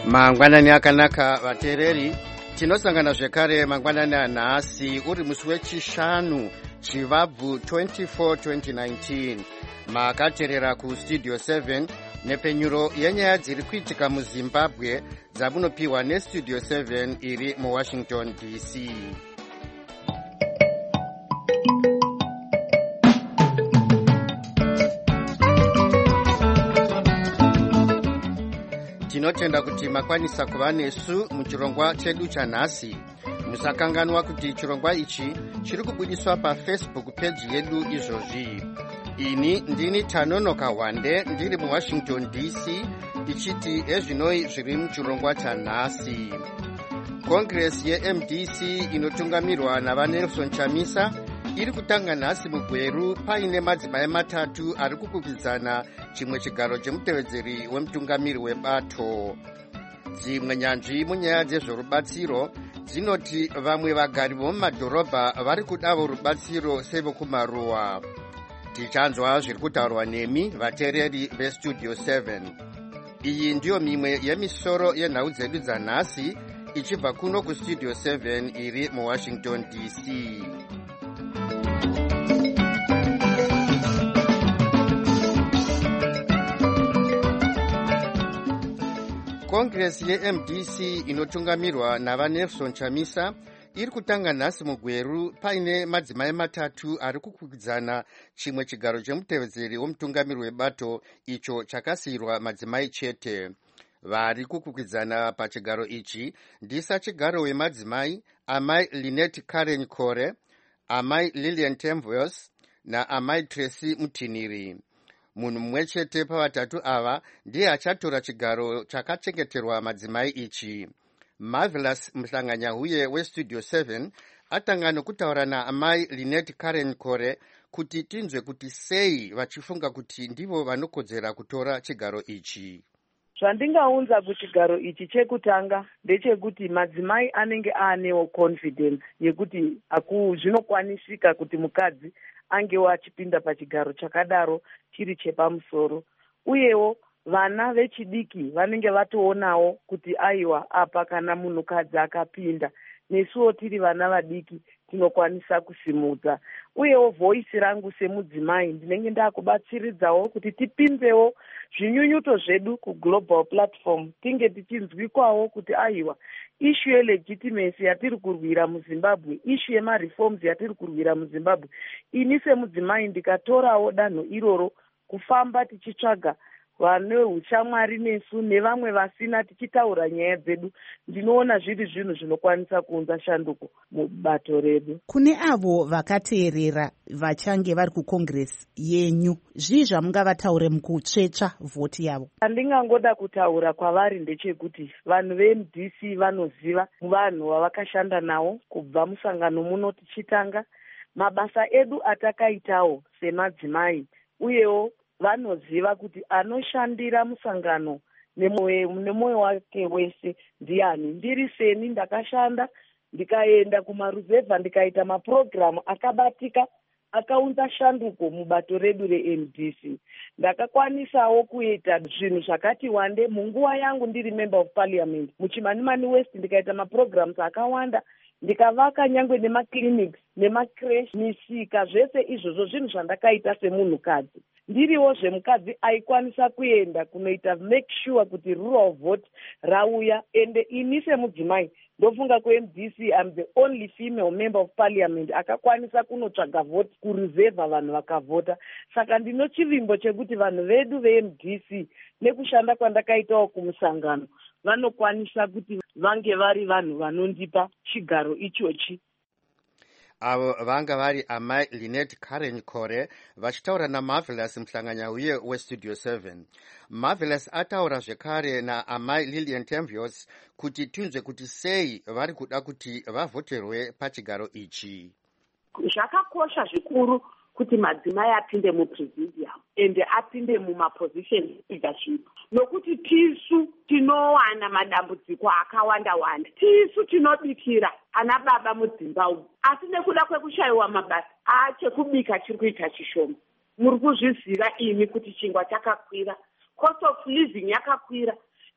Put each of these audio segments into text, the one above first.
Mangwanani akanaka vateereri, tinosangana zvekare mangwanani anhasi uri musi wechishanu Chivabvu 24 2019. Makateerera kustudio 7 nepenyuro yenyaya dziri kuitika muZimbabwe dzamunopiwa nestudio 7 iri muWashington DC. Tinotenda kuti makwanisa kuva nesu muchirongwa chedu chanhasi. Musakanganwa kuti chirongwa ichi chiri kubudiswa paFacebook page yedu izvozvi. Ini ndini Tanonoka Wande ndiri muWashington DC tichiti ezvinoi zviri muchirongwa chanhasi. Congress yeMDC inotungamirwa naVaNelson Chamisa iri kutanga nhasi muGweru paine madzimai matatu ari kukwikwidzana chimwe chigaro chemutevedzeri wemutungamiri webato. Dzimwe nyanzvi munyaya dzezvorubatsiro dzinoti vamwe vagari vomumadhorobha vari kudavo rubatsiro sevokumaruwa. Tichanzwa zviri kutaurwa nemi vateereri vestudio 7. Iyi ndiyo mimwe yemisoro yenhau dzedu dzanhasi ichibva kuno kustudio 7 iri muWashington DC. Congress yeMDC inotungamirwa naVaNelson Chamisa iri kutanga nhasi muGweru paine madzimai matatu ari kukwikwidzana chimwe chigaro chemutevedzeri wemutungamiri webato icho chakasiyirwa madzimai chete. Vari kukwikwidzana pachigaro ichi ndisachigaro wemadzimai amai Lynette Karen Kore, amai Lillian Temvos naamai Tracy Mutiniri. Munhu mumwe chete pavatatu ava ndiye achatora chigaro chakachengeterwa madzimai ichi. Marvelous Mhlanganyahuye westudio 7 atanga nokutaura naamai Lynette Karen Kore kuti tinzwe kuti sei vachifunga kuti ndivo vanokodzera kutora chigaro ichi. Zvandingaunza kuchigaro ichi chekutanga ndechekuti madzimai anenge aanewo confidence yekuti zvinokwanisika kuti mukadzi angewo achipinda pachigaro chakadaro chiri chepamusoro. Uyewo vana vechidiki vanenge vatoonawo kuti aiwa apa kana munhukadzi akapinda nesuwo tiri vana vadiki tinokwanisa kusimudza. Uyewo voisi rangu semudzimai ndinenge ndakubatsiridzawo kuti tipinzewo zvinyunyuto zvedu kuglobal platform tinge tichinzwikwawo kuti aiwa ishu yelegitimacy yatiri kurwira muZimbabwe, ishu yemareforms yatiri kurwira muZimbabwe. Ini semudzimai ndikatorawo danho iroro kufamba tichitsvaga vane ushamwari nesu nevamwe vasina tichitaura nyaya dzedu, ndinoona zviri zvinhu zvinokwanisa kuunza shanduko mubato redu. Kune avo vakateerera vachange vari kucongress yenyu, zvii zvamungavataure mukutsvetsva vhoti yavo? Handingangoda kutaura kwavari ndechekuti vanhu veMDC vanoziva vanhu vavakashanda navo kubva musangano muno tichitanga, mabasa edu atakaitawo semadzimai, uyewo vanoziva kuti anoshandira musangano nemwoyo wake wese ndiani. Ndiri seni ndakashanda ndikaenda kumaruzevha ndikaita mapurogiramu akabatika akaunza shanduko mubato redu reMDC. Ndakakwanisawo kuita zvinhu zvakati wande munguva yangu ndiri member of parliament muChimanimani West, ndikaita mapurogiramu akawanda, ndikavaka nyangwe nemaclinics nemacresh misika. Zvese izvozvo zvinhu zvandakaita semunhukadzi. Ndiriwo zvemukadzi aikwanisa kuenda kunoita make sure kuti rule of vote rauya. Ende ini semudzimai ndofunga kuMDC I'm the only female member of parliament akakwanisa kunotsvaga vote kuruzevha vanhu vakavhota. Saka ndino chivimbo chekuti vanhu vedu veMDC nekushanda kwandakaitawo kumusangano vanokwanisa kuti vange vari vanhu vanondipa chigaro ichochi. Avo vanga vari amai Lynette Karen Kore vachitaura naMarvelous Mhlanganyahuye westudio 7. Marvelous ataura zvekare naamai Lillian Temvos kuti tinzwe kuti sei vari kuda kuti vavhoterwe pachigaro ichi. Zvakakosha zvikuru kuti madzimai apinde mupresidium ende apinde mumaposition leadership, nokuti tisu tinowana madambudziko akawanda-wanda. Tisu tinobikira ana baba mudzimba umu, asi nekuda kwekushayiwa mabasa chekubika chiri kuita chishoma. Muri kuzviziva imi kuti chingwa chakakwira, cost of living yakakwira.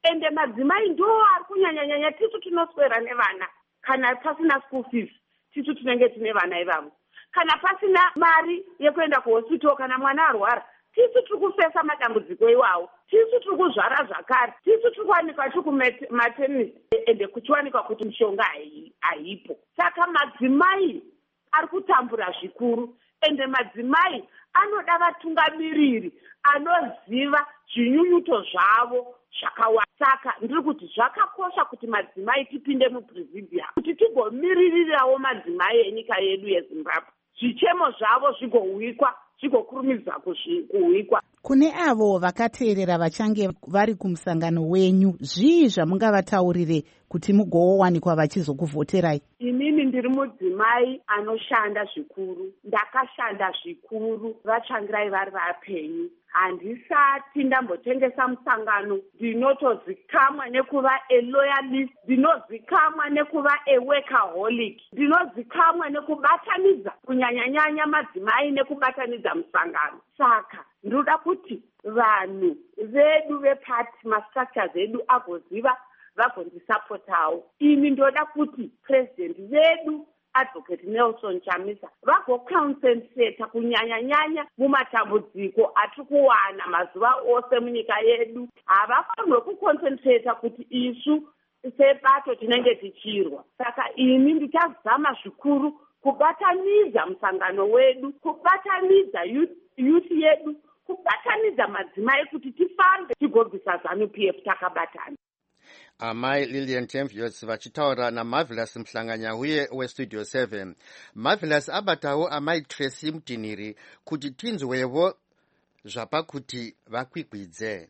ende madzimai ndo ari kunyanyanyanya tisu tinoswera nevana. Kana pasina school fees tisu tinenge tine vana ivavo. Kana pasina mari yekuenda kuhospital kana mwana arwara tisu tiri kufesa madambudziko iwawo. Tisu tiri kuzvara zvakare. Tisu tiri kuwanikwa tiri kumaternity ende kuchiwanikwa kuti mishonga haipo. Saka madzimai ari kutambura zvikuru ende madzimai anoda vatungamiriri anoziva zvinyunyuto zvavo zvakawanda. Saka ndiri kuti zvakakosha kuti madzimai tipinde mupresidium kuti tigomiririrawo madzimai enyika yedu yeZimbabwe. Zvichemo zvavo zvigohwikwa, zvigokurumidza kuhwikwa. Kune avo vakateerera vachange vari kumusangano wenyu, zvii zvamungavataurire kuti mugowanikwa vachizokuvhoterai? Inini ndiri mudzimai anoshanda zvikuru, ndakashanda zvikuru vatsvangirai vari vapenyu. Handisati ndambotengesa musangano, ndinotozikamwa nekuva a-loyalist, ndinozikamwa nekuva a-workaholic, ndinozikamwa nekubatanidza kunyanyanyanya madzimai nekubatanidza musangano. Saka ndinoda kuti vanhu vedu vepati mastructures edu agoziva vagondisapotawo. Ini ndoda kuti president vedu Advocate Nelson Chamisa vagoconcentrata kunyanyanyanya mumatambudziko atiri kuwana mazuva ose munyika yedu. Havafanirwe kuconcentrata kuti isu sebato tinenge tichirwa. Saka ini ndichazama zvikuru kubatanidza musangano wedu, kubatanidza youth yedu, kubatanidza madzimai kuti tifambe tigobvisa ZANU-PF takabatana. Amai Lillian Temviots vachitaura naMarvelous Mhlanganyahuye weStudio 7. Marvelous abatawo amai Tracy Mutiniri kuti tinzwevo zvapakuti vakwikwidze.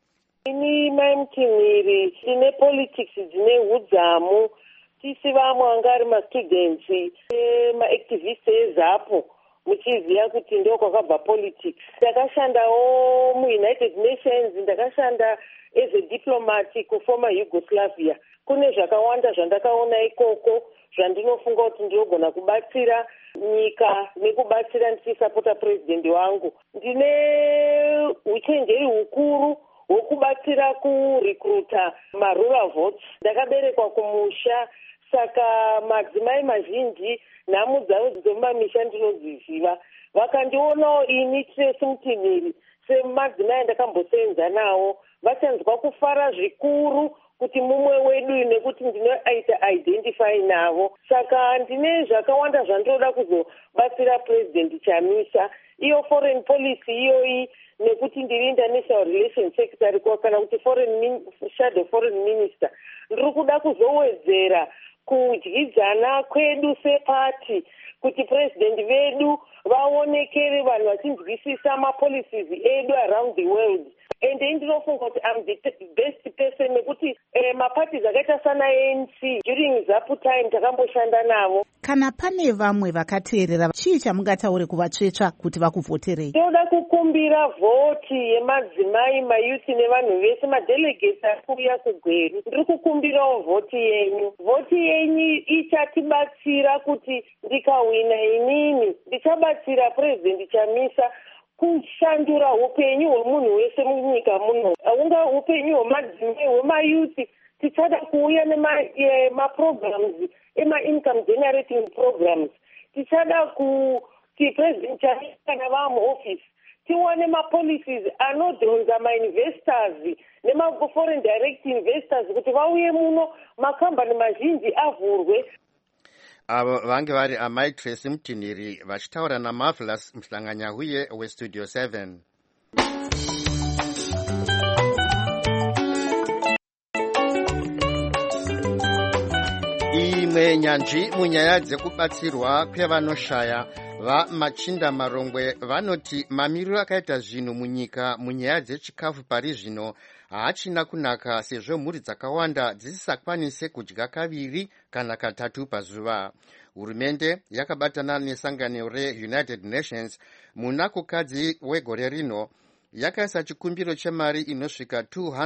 Ini mai Mutiniri tine politics dzine hudzamu, tisi vamwe anga ari mastudents maactivists ezapo muchiziva kuti ndo kwakabva politics. Ndakashandawo muUnited Nations, ndakashanda as a diplomat kuformer Yugoslavia. Kune zvakawanda zvandakaona ikoko zvandinofunga kuti ndinogona kubatsira nyika nekubatsira ndichisapota president wangu. Ndine uchenjeri hukuru hwokubatsira kurecruita marural votes. Ndakaberekwa kumusha, saka madzimai mazhinji nhamu dzavo dzemumamisha ndinodziziva. Vakandionawo ini Tracy Mutiniri semadzimai andakambosenza nawo, vachanzwa kufara zvikuru kuti mumwe wedu nekuti ndinoita identify navo. Saka ndine zvakawanda zvandinoda kuzobatsira president Chamisa. Iyo foreign policy iyoyi, nekuti ndiri international relations secretary kana kuti shadow foreign minister. Ndiri kuda kuzowedzera kudyidzana kwedu sepati kuti president vedu vaonekere vanhu vachinzwisisa mapolicies edu around the world. And ndinofunga kuti I'm the best person nekuti maparties akaita sana ANC during ZAPU time takamboshanda navo. Kana pane vamwe vakateerera, chii chamungataure kuvatsvetsva kuti vakuvhoterei? Toda kukumbira vhoti yemadzimai, mayuthi nevanhu vese, madelegates ari kuuya kuGweru. Ndiri kukumbirawo vhoti yenyu. Vhoti yenyu ichatibatsira kuti ndikawina inini ndichabatsira president Chamisa kushandura upenyu hwemunhu wese munyika muno. Unga upenyu hwemadzimai, hwemayuthi. Tichada kuuya nemaprograms, income generating programs. Tichada kuti president Chamisa kana vamuoffice tiwane mapolicies anodhonza mainvestors nemaforeign direct investors kuti vauye muno, makambani mazhinji avhurwe. Avo vange vari amai Tracy Mutiniri vachitaura naMarvelous Mhlanganyahuye weStudio 7. Imwe nyanzvi munyaya dzekubatsirwa kwevanoshaya vaMachinda Marongwe vanoti mamiriro akaita zvinhu munyika munyaya dzechikafu pari zvino haachina kunaka, sezvo mhuri dzakawanda dzisisakwanise kudya kaviri kana katatu pazuva. Hurumende yakabatana nesangano reUnited Nations muna kukadzi wegore rino yakaisa chikumbiro chemari inosvika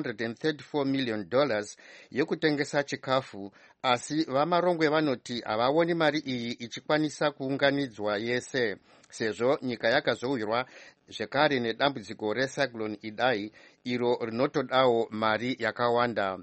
$234 million yekutengesa chikafu, asi vamarongwe vanoti havaoni mari iyi ichikwanisa kuunganidzwa yese, sezvo nyika yakazowirwa zvekare nedambudziko recyclone Idai iro rinotodawo mari yakawanda.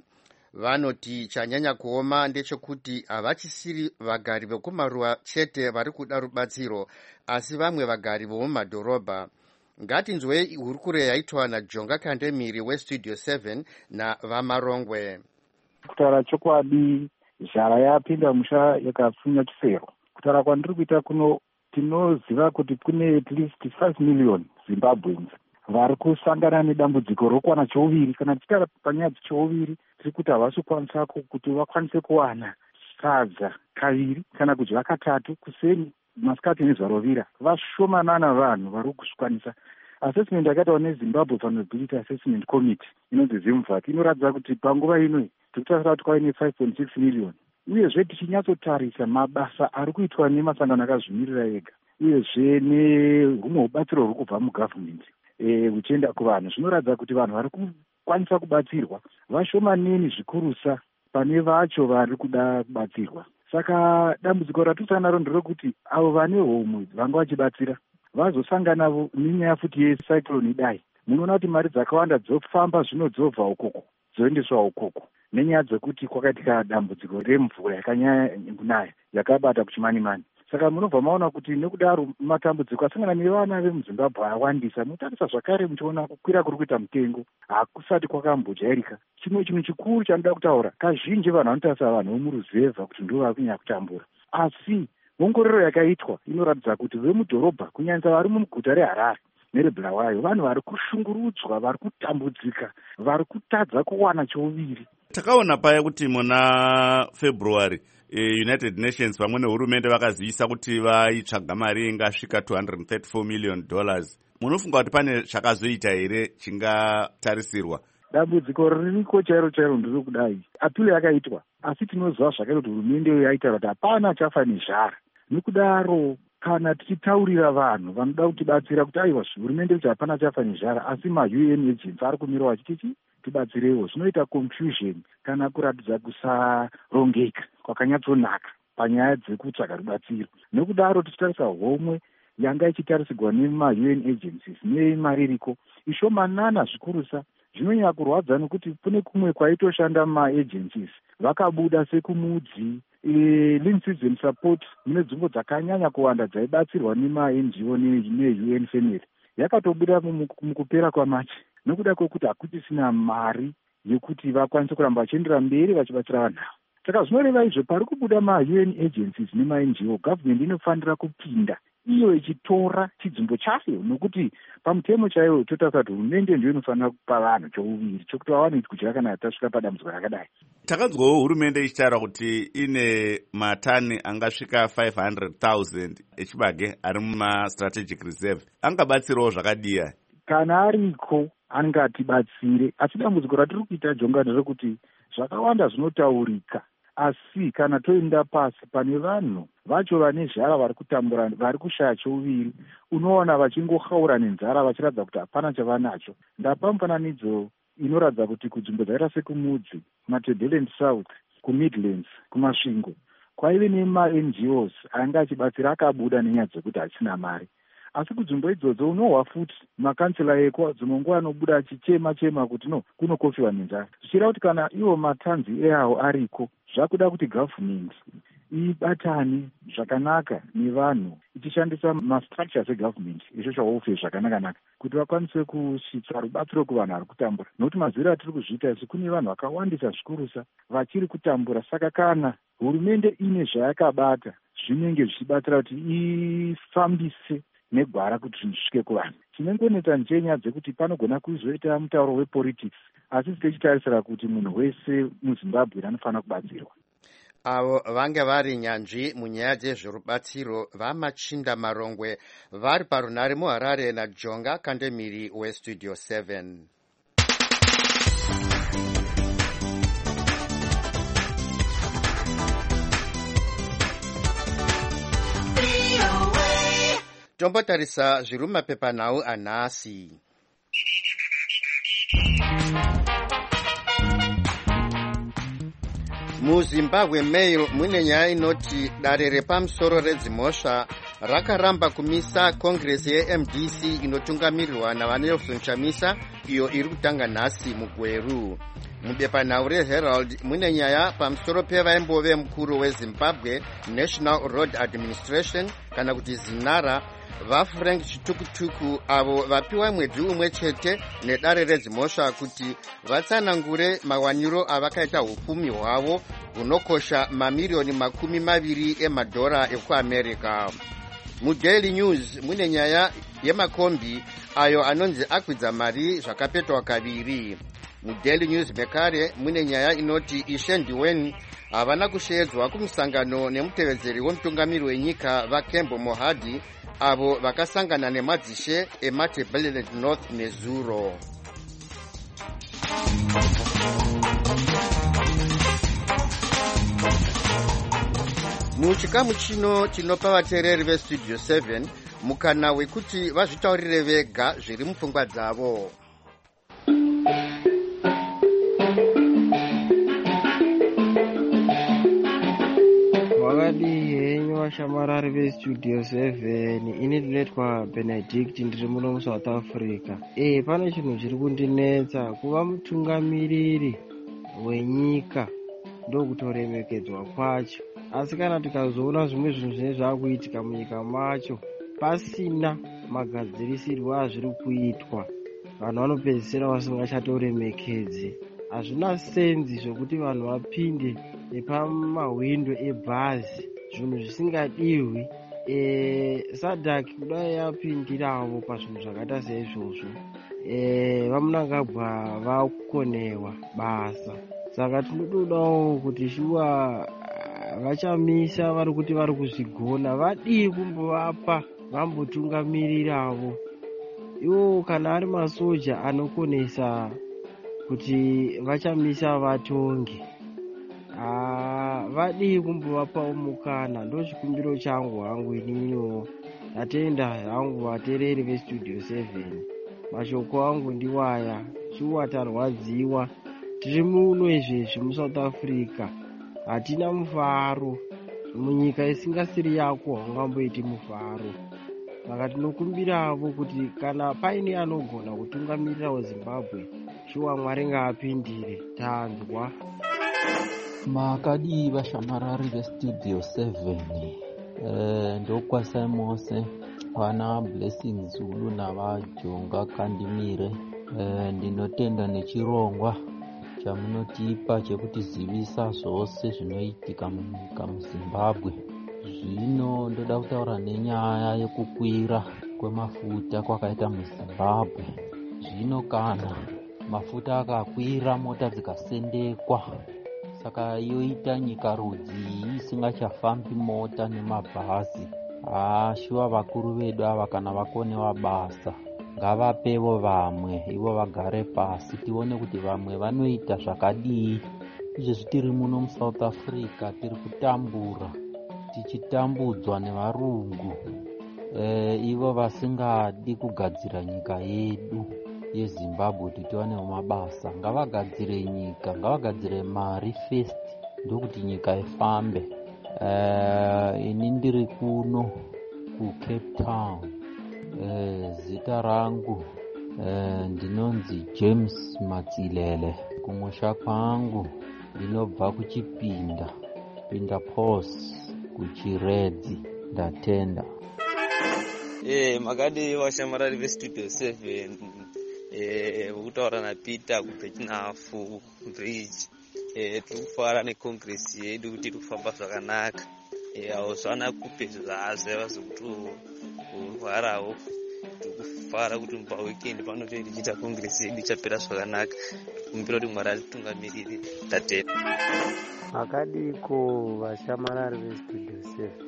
Vanoti chanyanya kuoma ndechekuti havachisiri vagari vekumaruwa chete vari kuda rubatsiro, asi vamwe vagari vomumadhorobha. Ngatinzwei hurukuro yaitwa naJonga Kandemiri weStudio 7 navamarongwe. Kutaura chokwadi, zhara yapinda musha yakapfunya chisero. Kutaura kwandiri kuita kuno, tinoziva kuti kune at least 5 million Zimbabweans vari kusangana nedambudziko rokuwana chouviri. Kana tichitaura panyaya dzechouviri, tiri kuti havasi kukwanisa kuti vakwanise kuwana sadza kaviri kana kudya katatu kuseni, masikati nezuva rovira. Vashomanana vanhu vari kuzvikwanisa. Assessment yakaitwa neZimbabwe Vulnerability Assessment Committee inonzi ZIMVAC inoratidza kuti panguva ino tikutaura kuti kwave ne5.6 million. Uyezve tichinyatsotarisa mabasa ari kuitwa nemasangano akazvimirira ega, uyezve nehumwe ubatsiro huri kubva mugavhumenti huchienda kuvanhu, zvinoratidza kuti vanhu vari kukwanisa kubatsirwa vashomaneni zvikurusa pane vacho vari kuda kubatsirwa. Saka dambudziko ratisangana naro nderekuti avo vane homwe vanga vachibatsira vazosangana nenyaya futi yecyclone Idai. Munoona kuti mari dzakawanda dzofamba zvino dzobva ukoko dzoendeswa ukoko, nenyaya dzekuti kwakaitika dambudziko remvura yakanyanya kunaya yakabata kuchimani-mani. Saka munobva maona kuti nekudaro matambudziko asangana nevana vemuZimbabwe awandisa. Mutarisa zvakare muchiona kukwira kuri kuita mutengo hakusati kwakambojairika. Chimwe chinhu chikuru chanoda kutaura, kazhinji vanhu vanotarisa vanhu vomuruzevha kuti ndivo vari kunyanya kutambura, asi ongororo yakaitwa inoratidza kuti vemudhorobha kunyanya vari muguta reHarare nereBulawayo vanhu vari kushungurudzwa, vari kutambudzika, vari kutadza kuwana chouviri. Takaona paya kuti muna February United Nations pamwe nehurumende vakazivisa kuti vaitsvaga mari ingasvika $234 million. Munofunga kuti pane zvakazoita here chingatarisirwa? Dambudziko ririko chairo chairo ndiri kudai. Apilo yakaitwa, asi tinoziva zvakaita kuti hurumende yaita kuti hapana chafa nezhara. Nekudaro kana tichitaurira vanhu vanoda kutibatsira kuti aiwa hurumende kuti hapana chafa nezhara, asi ma-UN agents ari kumirawo achiti tibatsirewo, zvinoita confusion kana kuratidza kusarongeka kwakanyatsonaka panyaya dzekutsvaga rubatsiro. Nekudaro tichitarisa homwe yanga ichitarisigwa nema-UN agencies nemari iriko ishomanana zvikurusa. Zvinonyanya kurwadza nekuti kune kumwe kwaitoshanda ma-agencies vakabuda sekumudzi. Lean Citizen Support mune nzvimbo dzakanyanya kuwanda dzaibatsirwa nema-NGO ne-UN family yakatobuda mukupera kwamachi nokuda kwekuti hakutisina mari yekuti vakwanise kuramba vachiendera mberi vachibatsira vanhu avo. Saka zvinoreva izvo pari kubuda ma-UN agencies nema-NGO, government inofanira kupinda iyo ichitora chidzimbo chayo, nokuti pamutemo chaiwo totaura kuti hurumende ndiyo inofanira kupa vanhu chouviri chokuti vawane kudya kana tasvika padambudziko rakadai. Takanzwawo hurumende ichitaura kuti ine matani angasvika 500,000 echibage ari muma-strategic reserve. Angabatsirawo zvakadiya? Kana ariko angatibatsire, asi dambudziko ratiri kuita Jonga nderekuti zvakawanda zvinotaurika, asi kana toenda pasi pane vanhu vacho vane zhara vari kutambura, vari kushaya chouviri, unoona vachingohaura nenzara vachiratidza kuti hapana chavanacho. Ndapa mufananidzo inoratidza kuti kunzvimbo dzaita sekumudzi, kuMatabeleland South, kuMidlands, kumasvingo, kwaive nema-NGOs anga achibatsira akabuda nenyaya dzekuti hachina mari. Asi kunzvimbo idzodzo unohwa futi makansela eko dzimwe nguva anobuda achichema kuti no kunokofiwa nenzara. Zvichireva kuti kana iwo matanzi eawo ariko, zvakuda kuti government ibatane zvakanaka nevanhu ichishandisa ma-structures egovernment, izvo zvaofe zvakanaka-naka, kuti vakwanise kusvitsa rubatsiro kuvanhu vari kutambura. Nokuti mazuviro atiri kuzviita isi kune vanhu vakawandisa zvikurusa vachiri kutambura. Saka kana hurumende ine zvayakabata zvinenge zvichibatsira kuti ifambise negwara kuti zvinhu zvisvike kuvanhu. Chinongoneta njenyaya dzekuti panogona kuzoita mutauro wepolitics, asi tichitarisira kuti munhu wese muZimbabwe anofanira kubatsirwa. Avo vange vari nyanzvi munyaya dzezverubatsiro vaMachinda Marongwe vari parunare muHarare naJonga Kandemiri weStudio 7. Tombotarisa zviri mumapepanhau anhasi. muzimbabwe mail mune nyaya inoti dare repamusoro redzimhosva rakaramba kumisa kongresi yemdc inotungamirirwa navanelson chamisa iyo iri kutanga nhasi mugweru. Mubepanhau reherald mune nyaya pamusoro pevaimbove mukuru wezimbabwe national road administration kana kuti zinara vaFrank Chitukutuku avo vapiwa mwedzi umwe chete nedare redzimhosva kuti vatsanangure mawaniro avakaita upfumi hwavo hunokosha mamirioni 20 emadhora ekuamerica. muDaily News mune nyaya yemakombi ayo anonzi akwidza mari zvakapetwa kaviri. muDaily News mekare mune nyaya inoti Ishe Ndiweni havana kushedzwa kumusangano nemutevedzeri wemutungamiri wenyika vaKembo Mohadi avo vakasangana nemadzishe eMatabeleland North neZuro. muchikamu chino tinopa vateereri vestudio 7 mukana wekuti vazvitaurire vega zviri mupfungwa dzavo. wakadii henyu vashamarari vestudio 7, ini ndinoitwa Benedict ndiri muno muSouth Africa. Pane chinhu chiri kundinetsa, kuva mutungamiriri wenyika ndokutoremekedzwa kwacho, asi kana tikazoona zvimwe zvinhu zvine zvaakuitika munyika macho pasina magadzirisirwo azviri kuitwa, vanhu vanopedzisira vasingachatoremekedzi. Hazvina senzi zvokuti vanhu vapinde nepamahwindo ebhazi zvinhu zvisingadiwi. Sadhaki kudai yapindiravo pazvinhu zvakaita seizvozvo, vamunangagwa vakukonewa basa. Saka tinotodawo kuti shuwa vachamisa vari kuti vari kuzvigona vadii kumbovapa vambotungamiriravo. Iwo kana ari masoja anokonesa kuti vachamisa vatongi, vadii kumbovapawo mukana. Ndochikumbiro changu hangu ininiwo. Natenda hangu vateereri vestudio 7, mashoko angu ndiwaya. Shuwa tarwadziwa, tiri muno izvezvi muSouth Africa, hatina mufaro. Munyika isingasiri yako haungamboiti mufaro. Saka tinokumbiravo kuti kana paine anogona kutungamirirawo Zimbabwe, shuwa Mwari ngaapindire. Tanzwa. Makadii vashamarari vestudio 7, ndokwasai mose vana Blessing Zulu navaJonga Kandimire. Ndinotenda nechirongwa chamunotipa chekutizivisa zvose zvinoitika munyika muZimbabwe. Zvino ndoda kutaura nenyaya yekukwira kwemafuta kwakaita muZimbabwe. Zvino kana mafuta akakwira, mota dzikasendekwa, saka yoita nyika rudzi isingachafambi mota nemabhazi. Shuwa vakuru vedu ava kana vakonewa basa ngavapevo vamwe, ivo vagare pasi, tione kuti vamwe vanoita zvakadii. Izvezvi tiri muno muSouth Africa tiri kutambura, tichitambudzwa nevarungu, ivo vasingadi kugadzira nyika yedu yeZimbabwe kuti tiwanewo mabasa. Ngavagadzire nyika, ngavagadzire mari first, ndokuti nyika ifambe. Ini ndiri kuno kuCape Town. Zita rangu ndinonzi James Matsilele. Kumusha kwangu ndinobva kuChipinda, Pinda Pos kuChiredzi. Ndatenda. Makadii vashamarari vestudio 7, kutaura naPeter kuBetinafu Bridge. Tiri kufara nekongresi yedu kuti tiri kufamba zvakanaka. Hauzvana kupedza zvazokuti kurwarawo. Tiri kufara kuti paweekend panotoenda tichiita kongresi yedu ichapera zvakanaka. Kumbira kuti Mwari atitungamirire. Tatenda. Makadiko vashamarari vestudio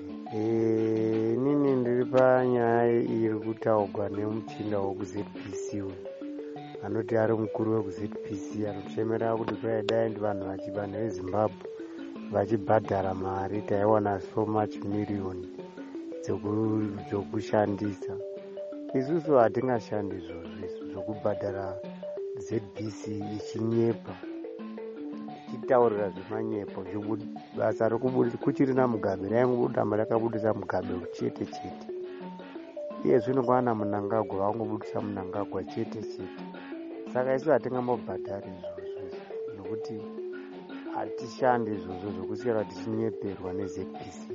7, inini ndiri panyaya iri kutaurwa nemuchinda wekuZPC anoti ari mukuru wekuZPC anotemera kuti dai ndi vanhu veZimbabwe vachibhadhara mari taiwana so much million dzokushandisa. Isusu hatingashandi izvozvo zvokubhadhara ZBC ichinyepa, ichitaurira zvemanyepo. Basa kuchirina mugabe raingoramba rakabudisa mugabe chete chete. Iye zvino kwana Mnangagwa vangobudisa Mnangagwa chete chete. Saka isu hatingambobhadhari izvozvo nokuti hatishandi izvozvo zvokusiyara tichinyeperwa neZBC.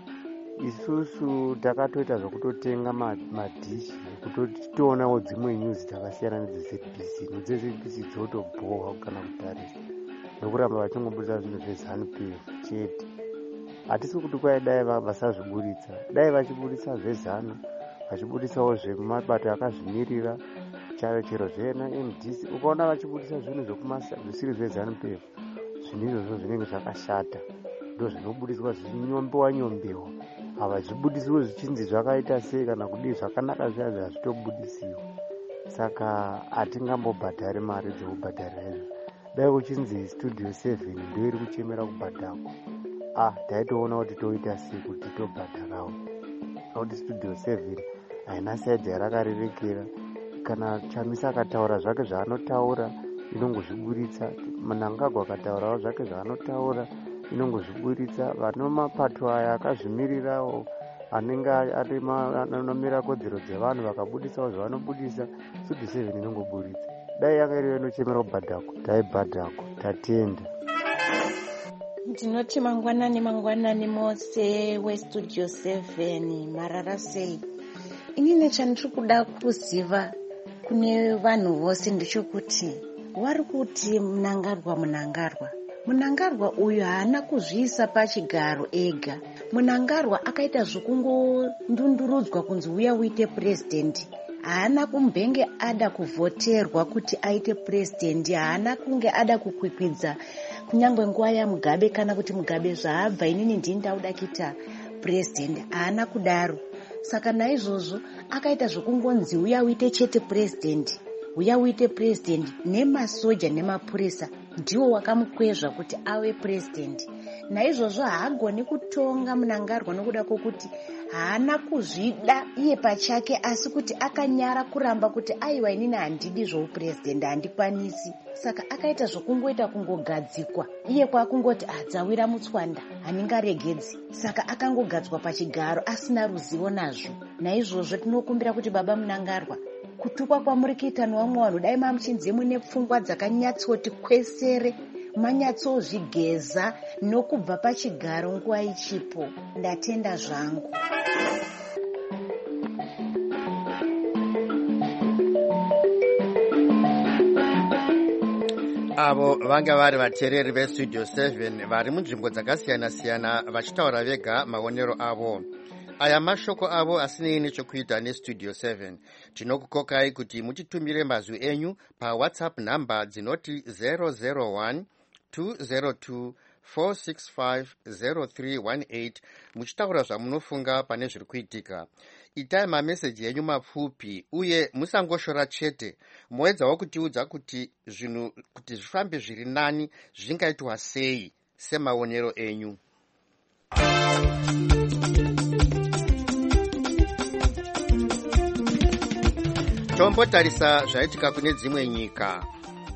Isusu takatoita zvokutotenga madhishi ekutotoonawo dzimwe news dzakasiyana nedzeZBC. NedzeZBC dzotobhohwa kana kutarisa nokuramba vachingobudisa zvinhu zveZANU-PF chete. Hatisi kuti kwai dai vasazviburitsa, dai vachiburitsa zvezana, vachiburitsawo zvemabato akazvimirira chero zveNMDC. Ukaona vachibudisa zvinhu zvisiri zveZANU-PF, zvinhu izvozvo zvinenge zvakashata, ndo zvinobudiswa zvichinyombewa. Havazvibudisiwo zvichinzi zvakaita sei kana kudii, zvakanaka zviya hazvitobudisiwo. Saka hatingambobhadhari mari dzokubhadharira izvo. Dai kuchinzi Studio 7 ndio iri kuchemera kubhadhako, taitoona kuti toita sei kuti tobhadharawo. Kuti Studio 7 haina saidhi yarakarerekera. Kana Chamisa akataura zvake zvaanotaura inongozviburitsa, Mnangagwa akataurawo zvake zvaanotaura inongozviburitsa. Vano mapato aya akazvimirirawo anenge anomira kodzero dzevanhu vakabudisawo zvavanobudisa, Studio 7 inongoburitsa. Dai yakairiyo inochemera kubhadhako, taibhadhako, tatenda. Ndinoti mangwanani mose weStudio 7 marara sei. Inini chandiri kuda kuziva kune vanhu vose ndechekuti wari kuti Mnangagwa uyu haana kuzviisa pachigaro ega. Mnangagwa akaita zvokungondundurudzwa kunzi uya uite president. Haana kumbenge ada kuvhoterwa kuti aite president, haana kunge ada kukwikwidza kunyangwe nguva yaMugabe kana kuti Mugabe zvaabva inini ndini ndauda kuita president, haana kudaro. Saka naizvozvo akaita zvokungonzi uya uite chete president, uya uite president, nemasoja nemapurisa ndiwo wakamukwezva kuti ave president. Naizvozvo haagoni kutonga Mnangagwa nokuda kwokuti haana kuzvida iye pachake, asi kuti akanyara kuramba kuti aiwa inini handidi zvoupresident, handikwanisi. Saka akaita zvokungoita kungogadzikwa, iye kwakungoti dzawira mutswanda haningaregedzi. Saka akangogadzwa pachigaro asina ruzivo nazvo. Naizvozvo tinokumbira kuti baba Mnangagwa, kutukwa kwamuri kuita nevamwe vanhu dai mamuchinzi mune pfungwa dzakanyatsoti kwesere, manyatsozvigeza nokubva pachigaro nguva ichipo. Ndatenda zvangu. Avo vanga vari vateereri veStudio 7 vari munzvimbo dzakasiyana-siyana vachitaura vega maonero avo. Aya mashoko avo asinei nechekuita neStudio 7. Tinokukokai kuti mutitumire mazwi enyu paWhatsApp namba dzinoti 001-202-465-0318 muchitaura zvamunofunga pane zviri kuitika. Itai mameseji enyu mapfupi uye musangoshora chete. Moedzawo kutiudza kuti zvinhu kuti zvifambe zviri nani zvingaitwa sei semaonero enyu. Tombotarisa zvaitika kune dzimwe nyika.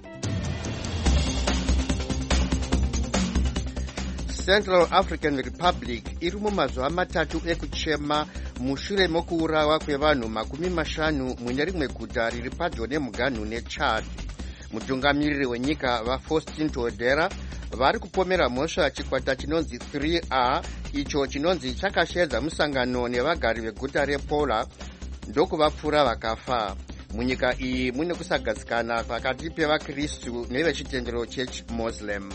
Central African Republic iri mumazuva matatu ekuchema mushure mokuurawa kwevanhu 50 mune rimwe guta riri padyo nemuganhu neChad. Mutungamiriri wenyika vaFaustin Todera vari kupomera mhosva chikwata chinonzi 3R icho chinonzi chakashaidza musangano nevagari veguta rePola ndokuvapfura vakafa. Munyika iyi mune kusagadzikana pakati pevaKristu nevechitendero cheMuslim.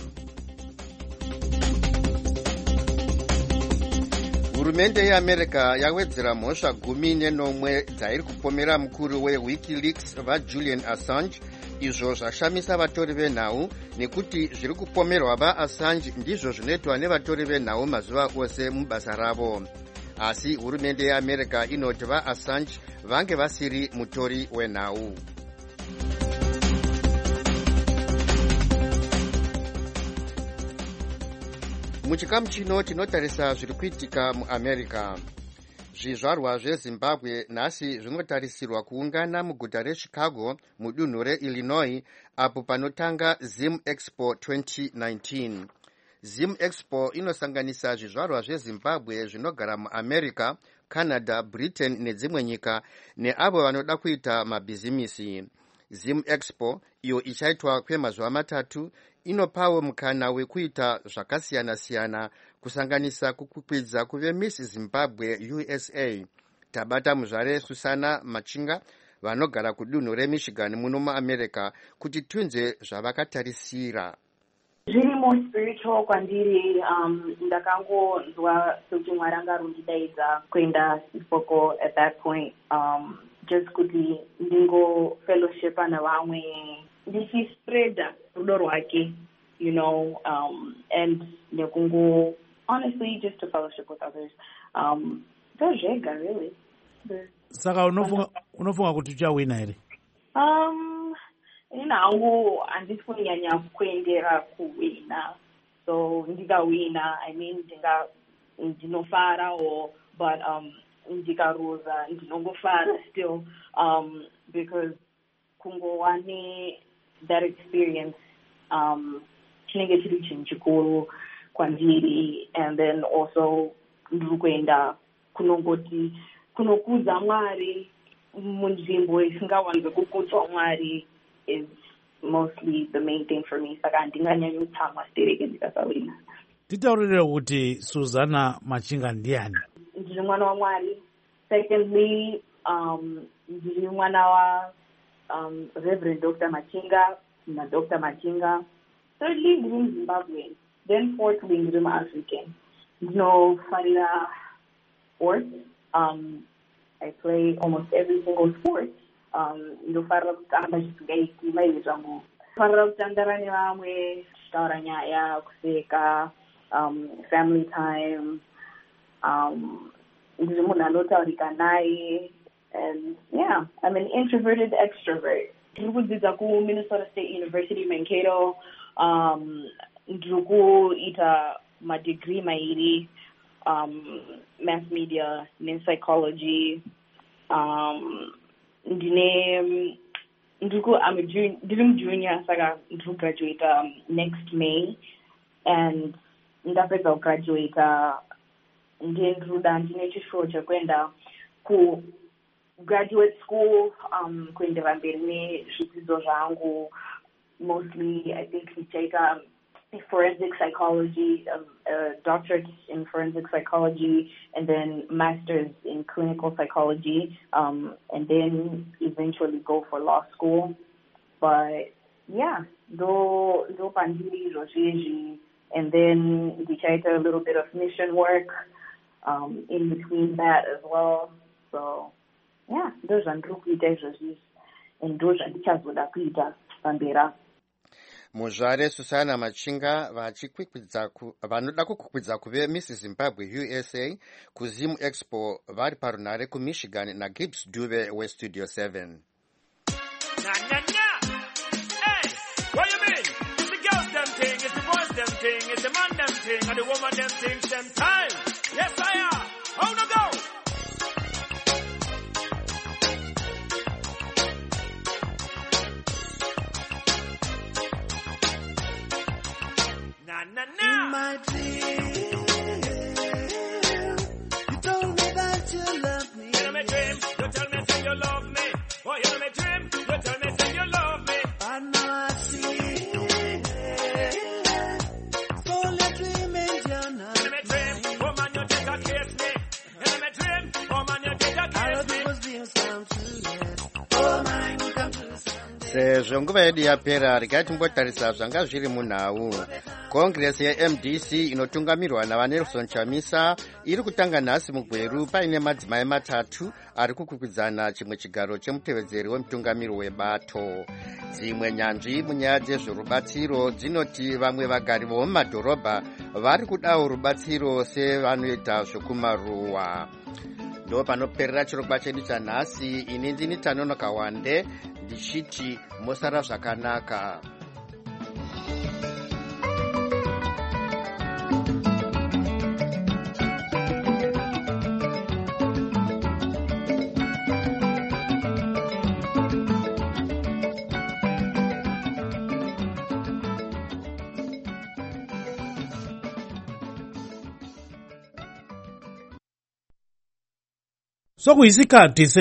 Hurumende yeAmerica yawedzera mhosva 14 dzairi kupomera mukuru weWikileaks vaJulian Assange. Izvo zvashamisa vatori venhau nekuti zviri kupomerwa vaAssange ndizvo zvinoitwa nevatori venhau mazuva ose mubasa ravo. Asi hurumende yeAmerica inoti vaAssange vange vasiri mutori wenhau. Muchikamu chino tinotarisa zviri kuitika muAmerica. zvizvarwa zvezimbabwe nhasi zvinotarisirwa kuungana muguta rechicago mudunhu reillinois apo panotanga zim expo 2019. Zim expo inosanganisa zvizvarwa zvezimbabwe zvinogara muamerica, canada, britain nedzimwe nyika neavo vanoda kuita mabhizimisi. Zim expo iyo ichaitwa kwemazuva 3 inopawo mukana wekuita zvakasiyana-siyana kusanganisa kukwidza kuve Miss Zimbabwe USA. Tabata muzvare Susana Machinga vanogara kudunhu reMichigan muno muAmerica kuti tunze zvavakatarisira. Zviri more spiritual kwandiri. Ndakangonzwa kuti Mwari angarundidaidza kuenda Sifoko at that point, just kuti ndingo fellowshipa navamwe ndichispreada rudo rwake, you know, and nekungo honestly just to fellowship with others. Zvega really. Saka unofunga kuti uchawina here? Ina hangu handisi kunyanya kuendera kuwina, so ndikawina I mean ndinofara but ndikaruza ndinongofara still, because kungowane that experience chinenge chiri chinhu chikuru kwandiri, and then also ndiri kuenda kunongoti kunokudza Mwari munzvimbo isingawanze kukudzwa Mwari is mostly the main thing for me. Saka handinganyanyi kutsamwa stereke ndikasawina. Titaurire kuti Susana Machinga ndiani? Ndiri mwana waMwari. Secondly, ndiri mwana wa Reverend Dr. Machinga na Dr. Machinga. Thirdly, ndiri muZimbabwe. Then fourthly, ndiri muAfrican. Ndinofarira sports. I play almost every single sport. Ndofarira kutamba zvisingaiti maizvi zvangu. Farira kutandara nevamwe, kutaura nyaya, kuseka, family time. Ndiri munhu anotaurika naye, and yeah, I'm an introverted extrovert. Ndiri kudzidza kuMinnesota State University Mankato. Ndiri kuita madegree mairi, mass media nepsychology. Ndiri mujunior, saka ndiri kugraduate next May, and ndapedza kugraduate ndinoda ndine chishuwo chekuenda graduate school, kuendera mberi nezvidzidzo zvangu. Mostly I think ndichaita forensic psychology, a doctorate in forensic psychology, and then master's in clinical psychology, and then eventually go for law school. But yeah, do pandiri zozhizhi, and then ndichaita a little bit of mission work in between that as well. So yeah, those are ndiri kuita izvozvi, and those are ndichazoda kuita pambera. Muzvare Susana Machinga vanoda kukwidza kuve Miss Zimbabwe USA kuZim Expo vari parunhare kuMichigan naGibbs Dube weStudio 7. Hey, what you mean? It's the girls them thing, it's the boys them thing, it's the man them thing, and the woman them thing same time. Yes I am. How to go? In my dream, you told me that you love me. In my dream, you tell me say you love me. Oh, in my dream, you tell me say you love me. I know I see it. So let dream in your night. In my dream, woman, you take a kiss me. In my dream, woman, you take a kiss me. I was being some true yet. Oh, mine, come to sezvo nguva yedu yapera, regai timbotarisa zvanga zviri munhau. Kongresi yeMDC inotungamirwa naVanelson Chamisa iri kutanga nhasi muGweru paine madzimai 3 ari kukwikwidzana chimwe chigaro chemutevedzeri wemutungamiri webato. Dzimwe nyanzvi munyaya dzezvorubatsiro dzinoti vamwe vagari vomumadhorobha vari kudawo rubatsiro sevanoita zvokumaruwa. Ndo panoperera chirongwa chedu chanhasi. Ini ndini Tanonoka Wande ndichiti mosara zvakanaka. sokuyisikhathi